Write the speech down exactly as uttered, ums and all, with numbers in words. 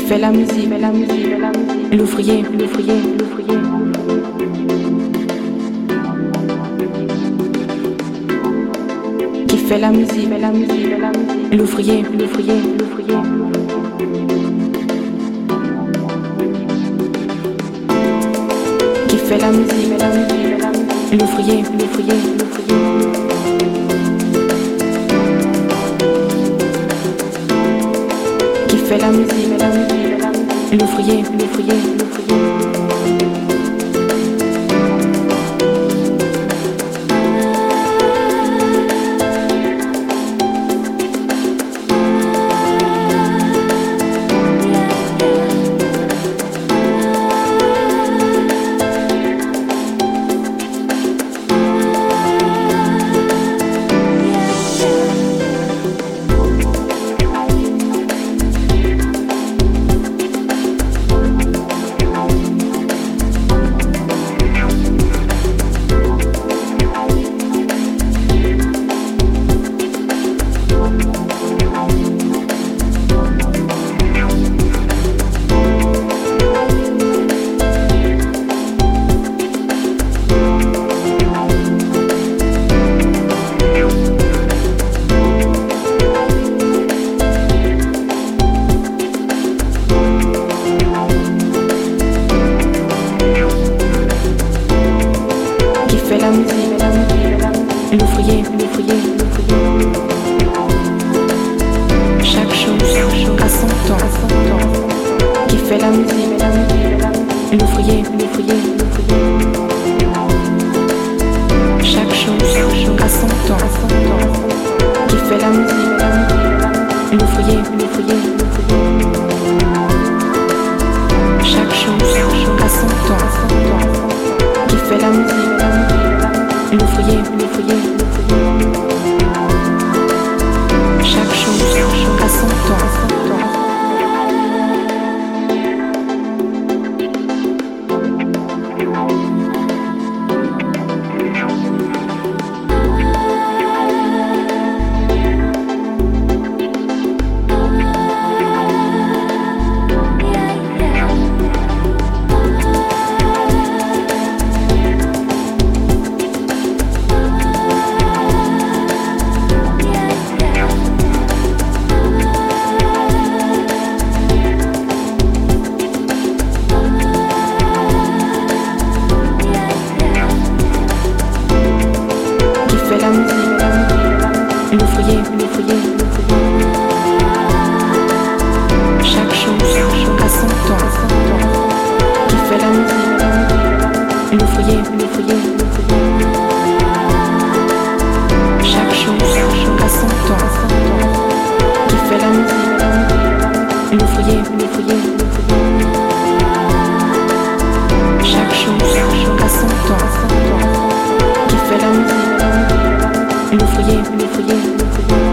fait la musique, fait la musique, fait la musique. L'ouvrier, l'ouvrier, l'ouvrier. Qui fait la musique, fait la musique, fait la musique. L'ouvrier, l'ouvrier, l'ouvrier. Qui fait la musique, fait la musique, fait la musique. L'ouvrier, l'ouvrier, l'ouvrier. Qui fait la musique, fait la musique, fait la musique. L'ouvrier, l'ouvrier, l'ouvrier. L'ouvrier, l'ouvrier, l'ouvrier. Chaque chose à son temps. Qui fait la musique, la musique, la musique. L'ouvrier, l'ouvrier, l'ouvrier. Chaque chose à son temps. Qui fait la musique, la musique, la musique. L'ouvrier, l'ouvrier, l'ouvrier. Chaque chose à son temps. Qui fait la musique, la musique, la musique. L'ouvrier, l'ouvrier, l'ouvrier. Chaque chose à son temps. L'ouvrier, l'ouvrier, l'ouvrier. Chaque chose à son temps. Qui fait la musique, la musique. L'ouvrier, l'ouvrier, l'ouvrier. Chaque chose à son temps. Qui fait la musique, la musique. L'ouvrier, l'ouvrier, l'ouvrier. Chaque chose à son temps. Qui fait la musique, la musique. L'ouvrier, l'ouvrier, l'ouvrier.